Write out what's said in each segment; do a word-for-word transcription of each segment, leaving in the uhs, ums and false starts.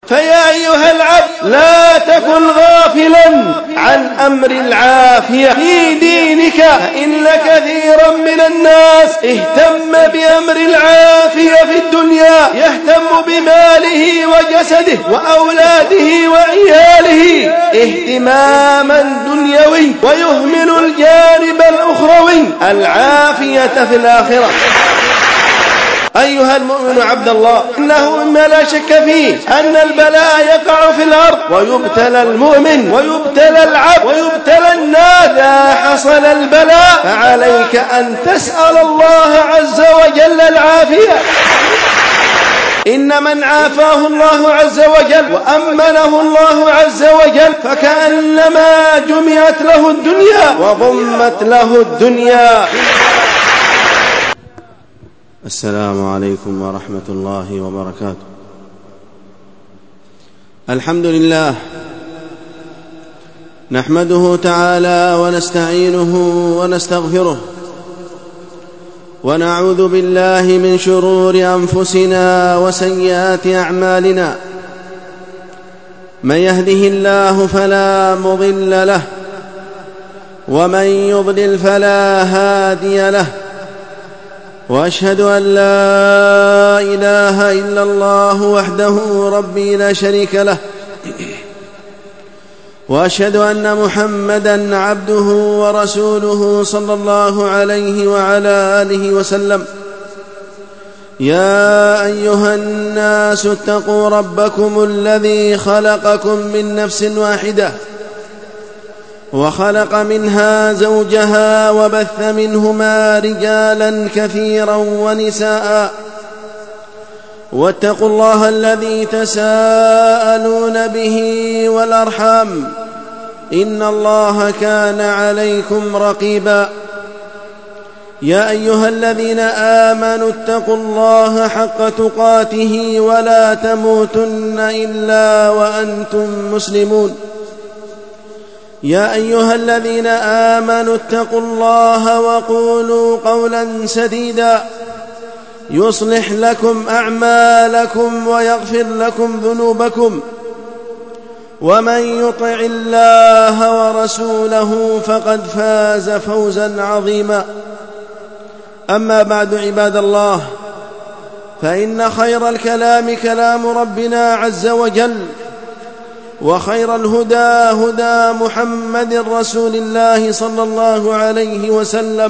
فيا أيها العبد لا تكن غافلا عن أمر العافية في دينك، فإن كثيرا من الناس اهتم بأمر العافية في الدنيا، يهتم بماله وجسده وأولاده وعياله اهتماما دنيوي، ويهمل الجانب الأخروي العافية في الآخرة. أيها المؤمن عبد الله، إنه مما لا شك فيه أن البلاء يقع في الأرض، ويبتلى المؤمن ويبتلى العبد ويبتلى الناس. إذا حصل البلاء فعليك أن تسأل الله عز وجل العافية. إن من عافاه الله عز وجل وأمنه الله عز وجل فكأنما جمعت له الدنيا وضمت له الدنيا. السلام عليكم ورحمة الله وبركاته. الحمد لله نحمده تعالى ونستعينه ونستغفره، ونعوذ بالله من شرور أنفسنا وسيئات أعمالنا. من يهده الله فلا مضل له، ومن يضلل فلا هادي له، وأشهد أن لا إله إلا الله وحده ربي لا شريك له، وأشهد أن محمدًا عبده ورسوله صلى الله عليه وعلى آله وسلم. يا أيها الناس اتقوا ربكم الذي خلقكم من نفس واحدة، وخلق منها زوجها، وبث منهما رجالا كثيرا ونساء. واتقوا الله الذي تساءلون به والأرحام، إن الله كان عليكم رقيبا. يا أيها الذين آمنوا اتقوا الله حق تقاته ولا تموتن إلا وأنتم مسلمون. يا أيها الذين آمنوا اتقوا الله وقولوا قولا سديدا يصلح لكم أعمالكم ويغفر لكم ذنوبكم، ومن يطع الله ورسوله فقد فاز فوزا عظيما. أما بعد، عباد الله، فإن خير الكلام كلام ربنا عز وجل، وخير الهدى هدى محمد رسول الله صلى الله عليه وسلم،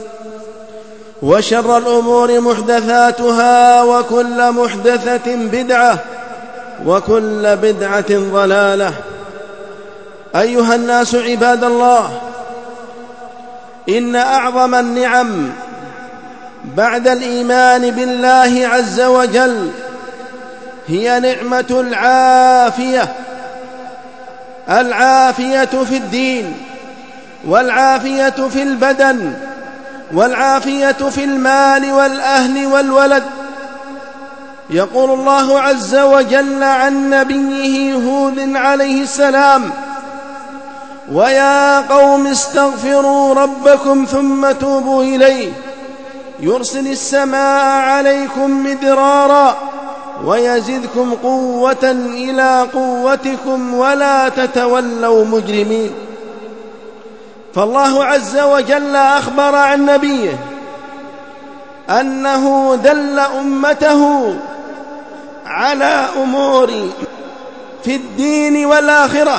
وشر الأمور محدثاتها، وكل محدثة بدعة، وكل بدعة ضلالة. أيها الناس عباد الله، إن أعظم النعم بعد الإيمان بالله عز وجل هي نعمة العافية، العافية في الدين، والعافية في البدن، والعافية في المال والأهل والولد. يقول الله عز وجل عن نبيه هود عليه السلام: ويا قوم استغفروا ربكم ثم توبوا إليه يرسل السماء عليكم مدرارا ويزدكم قوة إلى قوتكم ولا تتولوا مجرمين. فالله عز وجل أخبر عن نبيه أنه دل أمته على أمور في الدين والآخرة،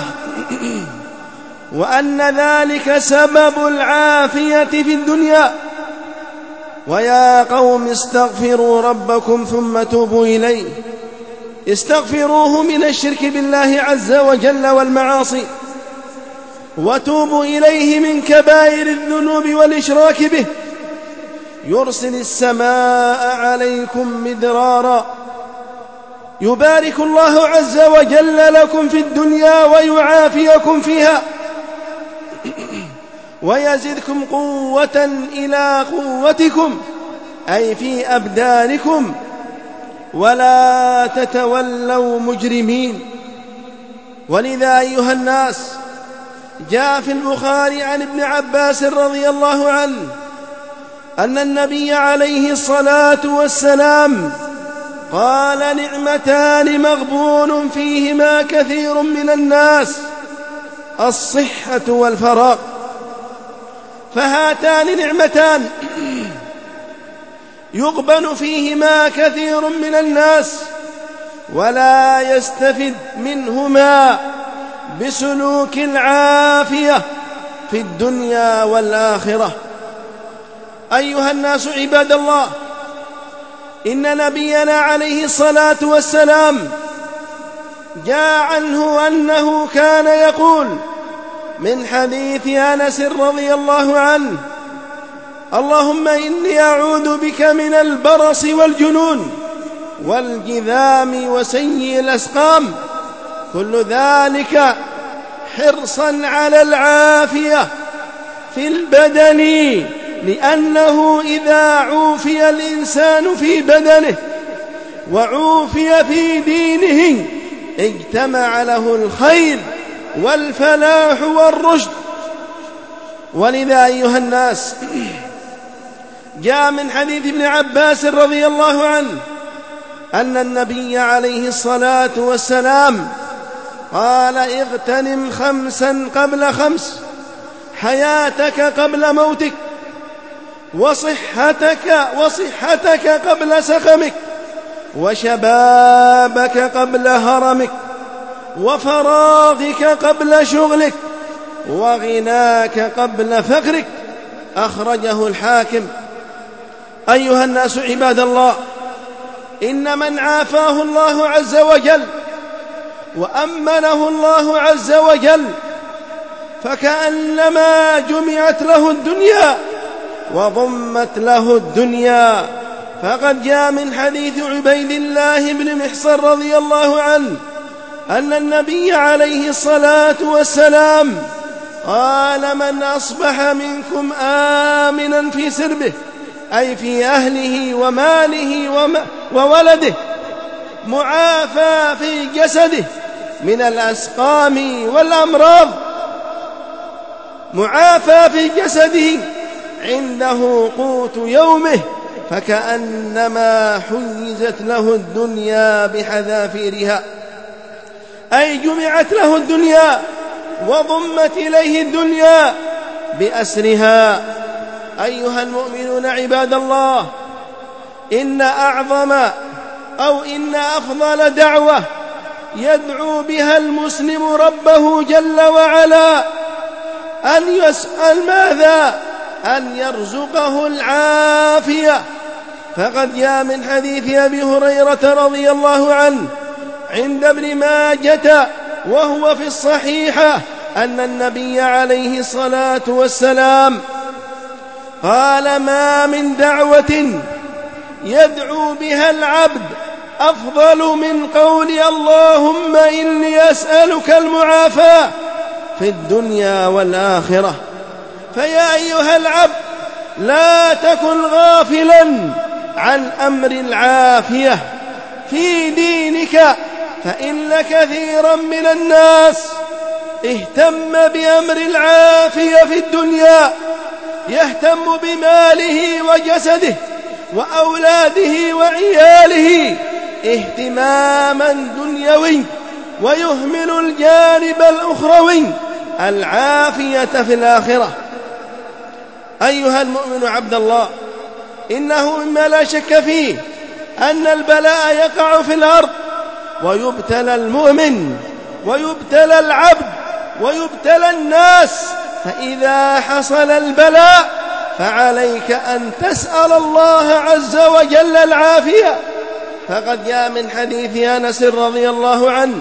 وأن ذلك سبب العافية في الدنيا. ويا قوم استغفروا ربكم ثم توبوا إليه، استغفروه من الشرك بالله عز وجل والمعاصي، وتوبوا إليه من كبائر الذنوب والإشراك به، يرسل السماء عليكم مدرارا، يبارك الله عز وجل لكم في الدنيا ويعافيكم فيها، ويزدكم قوة إلى قوتكم، أي في أبدانكم، ولا تتولوا مجرمين. ولذا أيها الناس، جاء في البخاري عن ابن عباس رضي الله عنه أن النبي عليه الصلاة والسلام قال: نعمتان مغبون فيهما كثير من الناس: الصحة والفراغ. فهاتان نعمتان يغبن فيهما كثير من الناس ولا يستفد منهما بسلوك العافية في الدنيا والآخرة. أيها الناس عباد الله، إن نبينا عليه الصلاة والسلام جاء عنه أنه كان يقول من حديث أنس رضي الله عنه: اللهم إني أعوذ بك من البرص والجنون والجذام وسيء الأسقام، كل ذلك حرصا على العافية في البدن، لأنه إذا عوفي الإنسان في بدنه وعوفي في دينه اجتمع له الخير والفلاح والرشد. ولذا أيها الناس جاء من حديث ابن عباس رضي الله عنه أن النبي عليه الصلاة والسلام قال: اغتنم خمسا قبل خمس، حياتك قبل موتك، وصحتك وصحتك قبل سقمك، وشبابك قبل هرمك، وفراغك قبل شغلك، وغناك قبل فقرك. أخرجه الحاكم. أيها الناس عباد الله، إن من عافاه الله عز وجل وأمنه الله عز وجل فكأنما جمعت له الدنيا وضمت له الدنيا. فقد جاء من حديث عبيد الله بن محصن رضي الله عنه أن النبي عليه الصلاة والسلام قال: من أصبح منكم آمنا في سربه، أي في أهله وماله وولده، معافى في جسده من الأسقام والأمراض، معافى في جسده، عنده قوت يومه، فكأنما حيزت له الدنيا بحذافيرها، أي جمعت له الدنيا وضمت إليه الدنيا بأسرها. أيها المؤمنون عباد الله، إن أعظم أو إن أفضل دعوة يدعو بها المسلم ربه جل وعلا أن يسأل ماذا؟ أن يرزقه العافية. فقد جاء من حديث أبي هريرة رضي الله عنه عند ابن ماجة وهو في الصحيحة أن النبي عليه الصلاة والسلام قال: ما من دعوة يدعو بها العبد أفضل من قول اللهم إني أسألك المعافاة في الدنيا والآخرة. فيا أيها العبد، لا تكن غافلا عن أمر العافية في دينك، فإن كثيرا من الناس اهتم بأمر العافية في الدنيا، يهتم بماله وجسده وأولاده وعياله اهتماما دنيوي، ويهمل الجانب الأخروي العافية في الآخرة. أيها المؤمن عبد الله، إنه مما لا شك فيه أن البلاء يقع في الأرض، ويبتلى المؤمن ويبتلى العبد ويبتلى الناس، فإذا حصل البلاء فعليك أن تسأل الله عز وجل العافية. فقد جاء من حديث أنس رضي الله عنه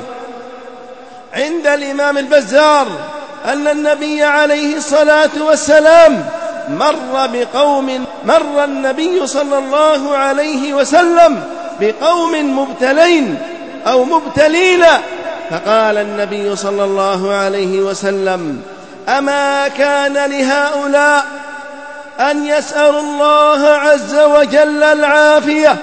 عند الإمام البزار أن النبي عليه الصلاة والسلام مر بقوم مر النبي صلى الله عليه وسلم بقوم مبتلين أو مبتلين، فقال النبي صلى الله عليه وسلم: أما كان لهؤلاء أن يسألوا الله عز وجل العافية؟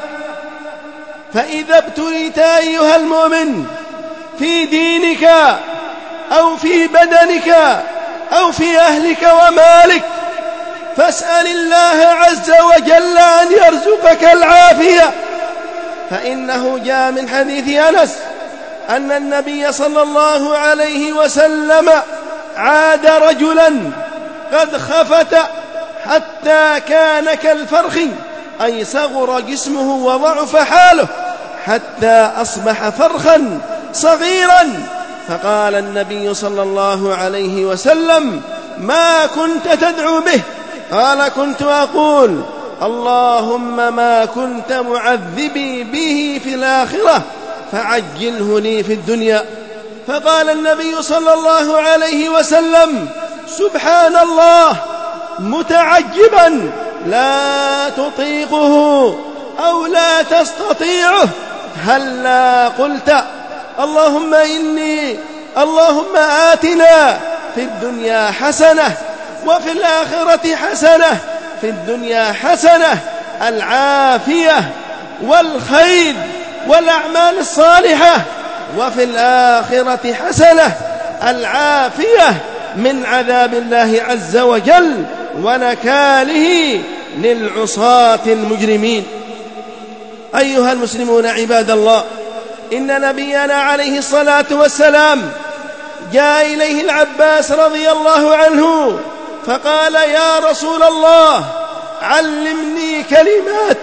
فإذا ابتليت أيها المؤمن في دينك أو في بدنك أو في أهلك ومالك، فاسأل الله عز وجل أن يرزقك العافية، فإنه جاء من حديث أنس أن النبي صلى الله عليه وسلم عاد رجلا قد خفت حتى كان كالفرخ، أي صغر جسمه وضعف حاله حتى أصبح فرخا صغيرا. فقال النبي صلى الله عليه وسلم: ما كنت تدعو به؟ قال: كنت أقول: اللهم ما كنت معذبي به في الآخرة فعجله لي في الدنيا. فقال النبي صلى الله عليه وسلم: سبحان الله، متعجبا لا تطيقه أو لا تستطيعه، هلا قلت اللهم إني اللهم آتنا في الدنيا حسنة وفي الآخرة حسنة، في الدنيا حسنة العافية والخير والأعمال الصالحة، وفي الآخرة حسنة العافية من عذاب الله عز وجل ونكاله للعصاة المجرمين. أيها المسلمون عباد الله، إن نبينا عليه الصلاة والسلام جاء إليه العباس رضي الله عنه فقال: يا رسول الله، علمني كلمات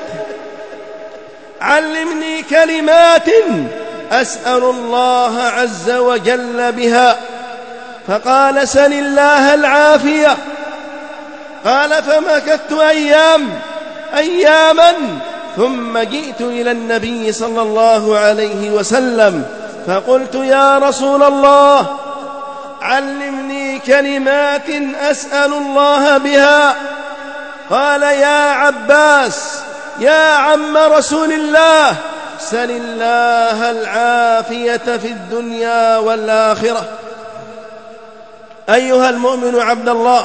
علمني كلمات أسأل الله عز وجل بها. فقال: سل الله العافية. قال: فمكثت أيام أياما ثم جئت إلى النبي صلى الله عليه وسلم فقلت: يا رسول الله، علمني كلمات أسأل الله بها. قال: يا عباس، يا عم رسول الله، سل الله العافية في الدنيا والآخرة. أيها المؤمن عبد الله،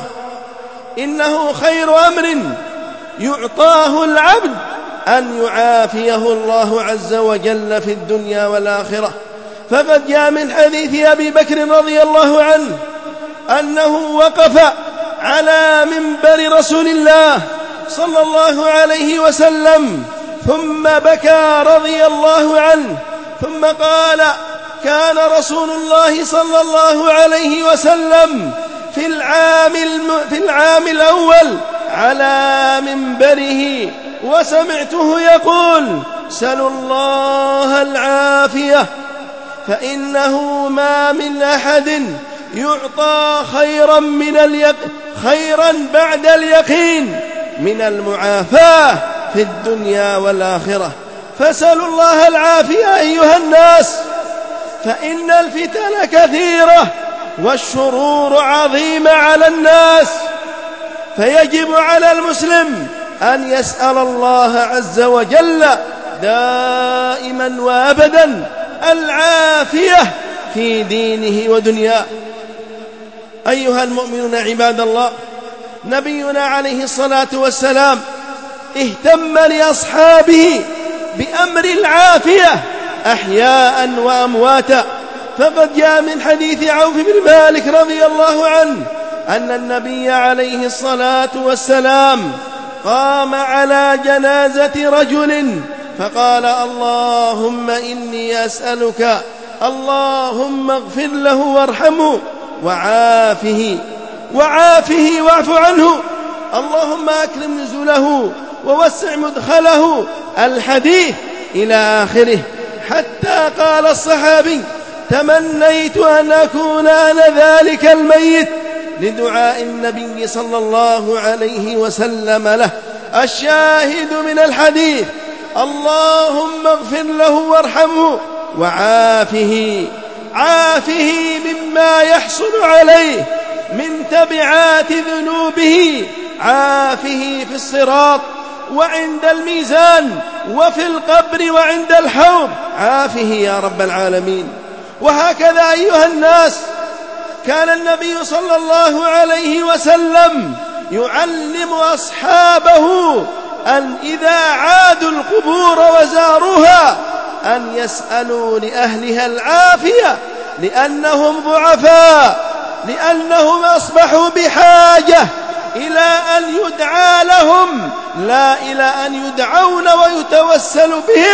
إنه خير أمر يعطاه العبد أن يعافيه الله عز وجل في الدنيا والآخرة. فقد جاء من حديث أبي بكر رضي الله عنه أنه وقف على منبر رسول الله صلى الله عليه وسلم ثم بكى رضي الله عنه، ثم قال: كان رسول الله صلى الله عليه وسلم في العام, الم... في العام الأول على منبره وسمعته يقول: سلوا الله العافية، فإنه ما من أحد يعطى خيرا, من اليق... خيرا بعد اليقين من المعافاة في الدنيا والآخرة. فسلوا الله العافية أيها الناس، فإن الفتن كثيرة والشرور عظيمة على الناس، فيجب على المسلم أن يسأل الله عز وجل دائما وأبدا العافية في دينه ودنياه. أيها المؤمنون عباد الله، نبينا عليه الصلاة والسلام اهتم لأصحابه بأمر العافية أحياء وأمواتا. فقد جاء من حديث عوف بن مالك رضي الله عنه أن النبي عليه الصلاة والسلام قام على جنازة رجل فقال: اللهم إني أسألك اللهم اغفر له وارحمه وعافه وعافه واعف عنه، اللهم أكرم نزله ووسع مدخله، الحديث إلى آخره. حتى قال الصحابي: تمنيت أن أكون أنا ذلك الميت، لدعاء النبي صلى الله عليه وسلم له. الشاهد من الحديث: اللهم اغفر له وارحمه وعافه، عافه مما يحصل عليه من تبعات ذنوبه، عافه في الصراط وعند الميزان وفي القبر وعند الحوض، عافه يا رب العالمين. وهكذا أيها الناس، كان النبي صلى الله عليه وسلم يعلم أصحابه أن إذا عادوا القبور وزاروها أن يسألوا لأهلها العافية، لأنهم ضعفاء، لأنهم أصبحوا بحاجة إلى أن يدعى لهم لا إلى أن يدعون ويتوسل بهم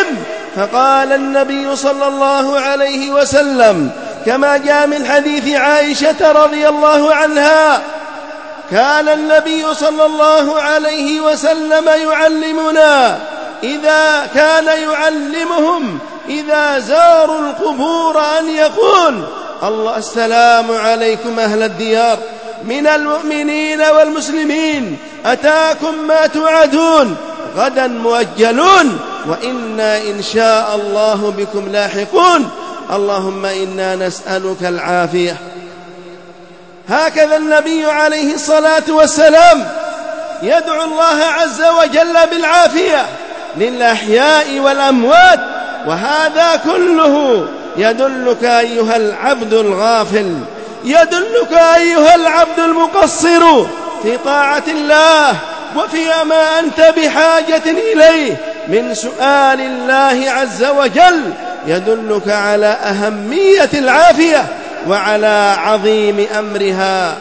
فقال النبي صلى الله عليه وسلم كما جاء من حديث عائشة رضي الله عنها: كان النبي صلى الله عليه وسلم يعلمنا إذا كان يعلمهم إذا زاروا القبور أن يقول: الله السلام عليكم أهل الديار من المؤمنين والمسلمين، أتاكم ما توعدون، غدا مؤجلون، وإنا إن شاء الله بكم لاحقون، اللهم إنا نسألك العافية. هكذا النبي عليه الصلاة والسلام يدعو الله عز وجل بالعافية للأحياء والأموات، وهذا كله يدلك أيها العبد الغافل، يدلك أيها العبد المقصر في طاعة الله وفيما أنت بحاجة إليه من سؤال الله عز وجل، يدلك على أهمية العافية وعلى عظيم أمرها.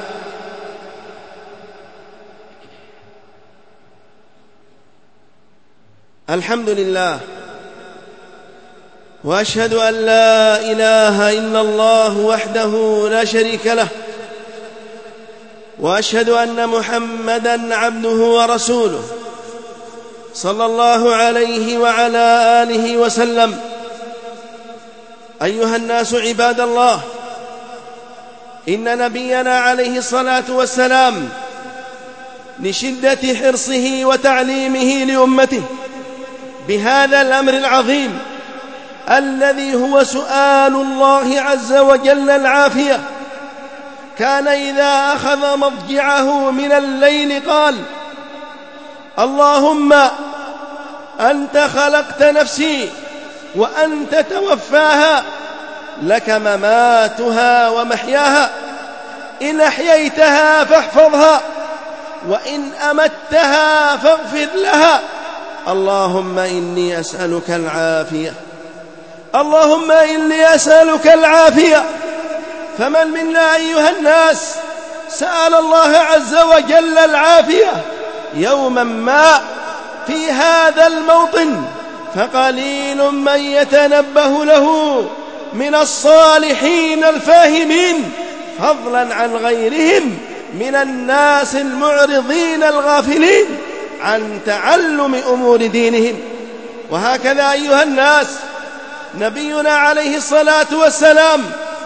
الحمد لله، وأشهد أن لا إله إلا الله وحده لا شريك له، وأشهد أن محمدًا عبده ورسوله صلى الله عليه وعلى آله وسلم. أيها الناس عباد الله، إن نبينا عليه الصلاة والسلام لشدة حرصه وتعليمه لأمته بهذا الأمر العظيم الذي هو سؤال الله عز وجل العافية، كان إذا أخذ مضجعه من الليل قال: اللهم أنت خلقت نفسي وأنت توفاها، لك مماتها ومحياها، إن أحييتها فاحفظها، وإن أمتها فاغفر لها، اللهم إني أسألك العافية، اللهم إني أسألك العافية. فمن منا أيها الناس سأل الله عز وجل العافية يوما ما في هذا الموطن؟ فقليل من يتنبه له من الصالحين الفاهمين، فضلا عن غيرهم من الناس المعرضين الغافلين عن تعلم أمور دينهم. وهكذا أيها الناس نبينا عليه الصلاة والسلام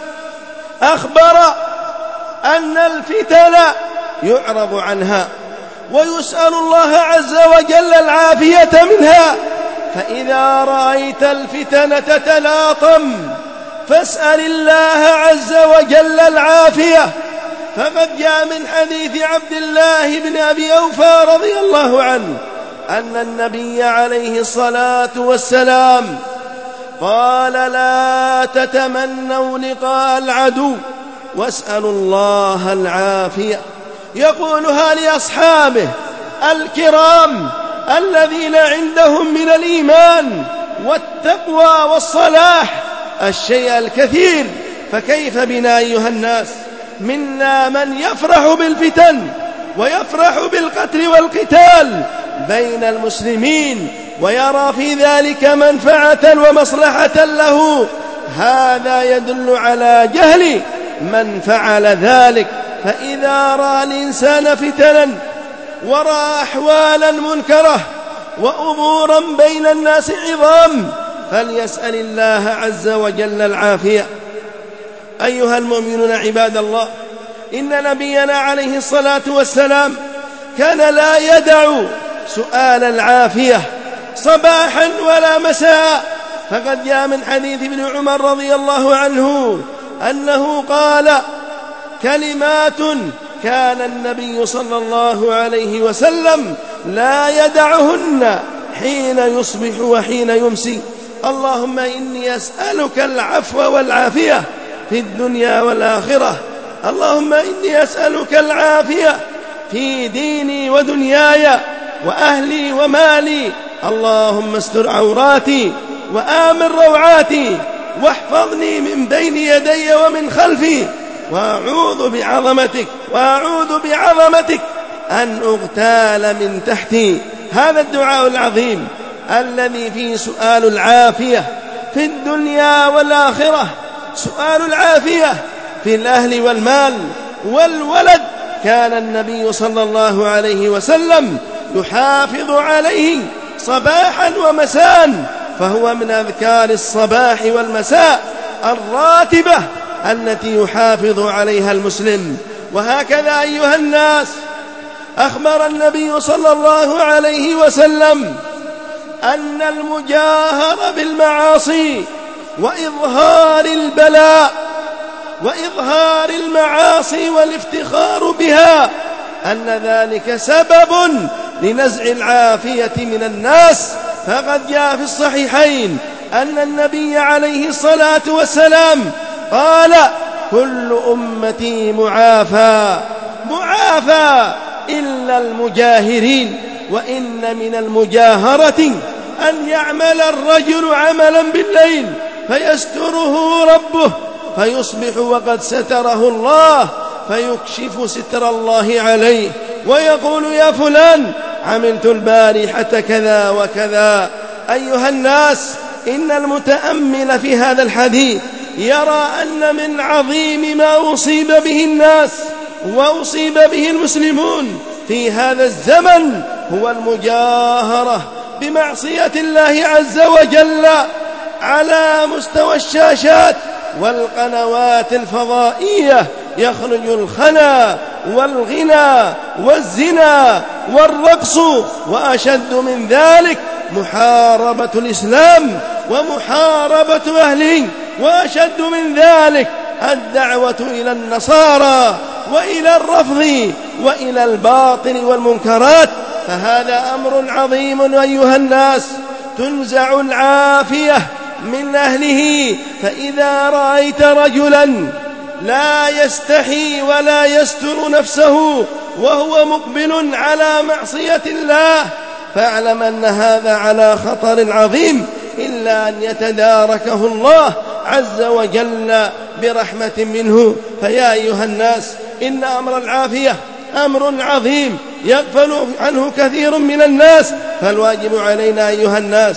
أخبر أن الفتن يعرض عنها ويسأل الله عز وجل العافية منها، فإذا رأيت الفتن تتلاطم فاسأل الله عز وجل العافية. فقد جاء من حديث عبد الله بن أبي أوفى رضي الله عنه أن النبي عليه الصلاة والسلام قال: لا تتمنوا لقاء العدو واسألوا الله العافية، يقولها لأصحابه الكرام الذين عندهم من الإيمان والتقوى والصلاح الشيء الكثير. فكيف بنا أيها الناس؟ منا من يفرح بالفتن ويفرح بالقتل والقتال بين المسلمين ويرى في ذلك منفعة ومصلحة له، هذا يدل على جهل من فعل ذلك. فإذا رأى الإنسان فتنا ورأى أحوالا منكرة وأمورا بين الناس عظام فليسأل الله عز وجل العافية. أيها المؤمنون عباد الله، إن نبينا عليه الصلاة والسلام كان لا يدع سؤال العافية صباحا ولا مساء، فقد جاء من حديث ابن عمر رضي الله عنه أنه قال: كلمات كان النبي صلى الله عليه وسلم لا يدعهن حين يصبح وحين يمسي: اللهم إني أسألك العفو والعافية في الدنيا والآخرة، اللهم إني أسألك العافية في ديني ودنياي وأهلي ومالي، اللهم استر عوراتي وآمن روعاتي واحفظني من بين يدي ومن خلفي، وأعوذ بعظمتك وأعوذ بعظمتك أن أغتال من تحتي. هذا الدعاء العظيم الذي فيه سؤال العافية في الدنيا والآخرة، سؤال العافية في الأهل والمال والولد. كان النبي صلى الله عليه وسلم يحافظ عليه صباحا ومساء، فهو من أذكار الصباح والمساء الراتبة التي يحافظ عليها المسلم. وهكذا أيها الناس أخبر النبي صلى الله عليه وسلم أن المجاهر بالمعاصي وإظهار البلاء وإظهار المعاصي والافتخار بها أن ذلك سبب لنزع العافية من الناس. فقد جاء في الصحيحين أن النبي عليه الصلاة والسلام قال: كل أمتي معافى معافى إلا المجاهرين. وإن من المجاهرة أن يعمل الرجل عملا بالليل فيستره ربه فيصبح وقد ستره الله، فيكشف ستر الله عليه ويقول: يا فلان عملت البارحة كذا وكذا. أيها الناس، إن المتأمل في هذا الحديث يرى أن من عظيم ما أصيب به الناس وأصيب به المسلمون في هذا الزمن هو المجاهرة بمعصية الله عز وجل على مستوى الشاشات والقنوات الفضائية. يخرج الخنا والغنى والزنا والرقص، وأشد من ذلك محاربة الإسلام ومحاربة أهله، وأشد من ذلك الدعوة إلى النصارى وإلى الرفض وإلى الباطل والمنكرات. فهذا أمر عظيم أيها الناس، تنزع العافية من أهله. فإذا رأيت رجلا لا يستحي ولا يستر نفسه وهو مقبل على معصية الله فاعلم أن هذا على خطر عظيم، إلا أن يتداركه الله عز وجل برحمة منه. فيا أيها الناس، إن أمر العافية أمر عظيم يغفل عنه كثير من الناس، فالواجب علينا أيها الناس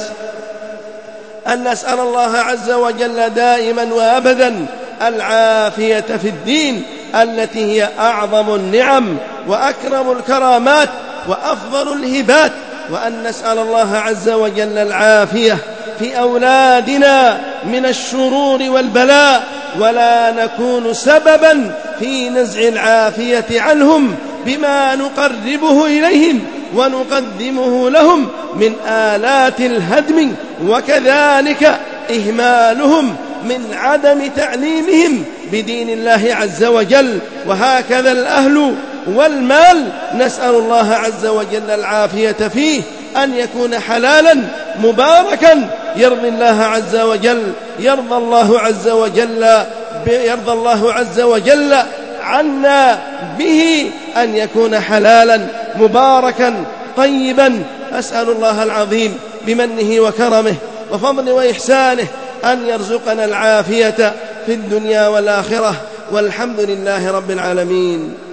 أن نسأل الله عز وجل دائما وأبدا العافية في الدين التي هي أعظم النعم وأكرم الكرامات وأفضل الهبات، وأن نسأل الله عز وجل العافية في أولادنا من الشرور والبلاء، ولا نكون سببا في نزع العافية عنهم بما نقربه إليهم ونقدمه لهم من آلات الهدم، وكذلك إهمالهم من عدم تعليمهم بدين الله عز وجل. وهكذا الأهل والمال نسأل الله عز وجل العافية فيه، أن يكون حلالا مباركا يرضي الله عز وجل يرضى الله عز وجل يرضى الله عز وجل عنا به، أن يكون حلالا مباركا طيبا. أسأل الله العظيم بمنه وكرمه وفضله وإحسانه أن يرزقنا العافية في الدنيا والآخرة، والحمد لله رب العالمين.